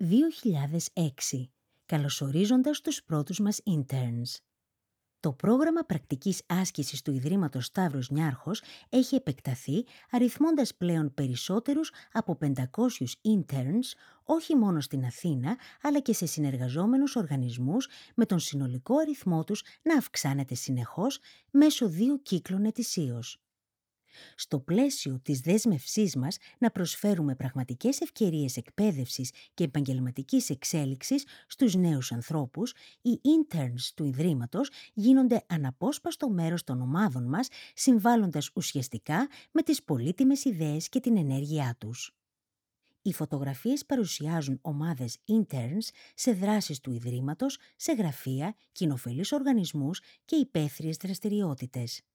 2006, καλωσορίζοντας τους πρώτους μας interns. Το πρόγραμμα πρακτικής άσκησης του Ιδρύματος Σταύρος Νιάρχος έχει επεκταθεί, αριθμώντας πλέον περισσότερους από 500 interns, όχι μόνο στην Αθήνα, αλλά και σε συνεργαζόμενους οργανισμούς, με τον συνολικό αριθμό τους να αυξάνεται συνεχώς μέσω 2 κύκλων ετησίως. Στο πλαίσιο της δέσμευσής μας να προσφέρουμε πραγματικές ευκαιρίες εκπαίδευσης και επαγγελματικής εξέλιξης στους νέους ανθρώπους, οι interns του Ιδρύματος γίνονται αναπόσπαστο μέρος των ομάδων μας, συμβάλλοντας ουσιαστικά με τις πολύτιμες ιδέες και την ενέργειά τους. Οι φωτογραφίες παρουσιάζουν ομάδες interns σε δράσεις του Ιδρύματος, σε γραφεία, κοινοφελείς οργανισμούς και υπαίθριες δραστηριότητες.